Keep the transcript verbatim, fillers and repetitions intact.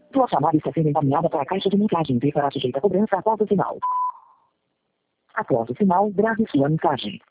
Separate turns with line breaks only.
Tua chamada está sendo encaminhada para a caixa de mensagens e será sujeita a cobrança após o sinal. Após o sinal, grave sua mensagem.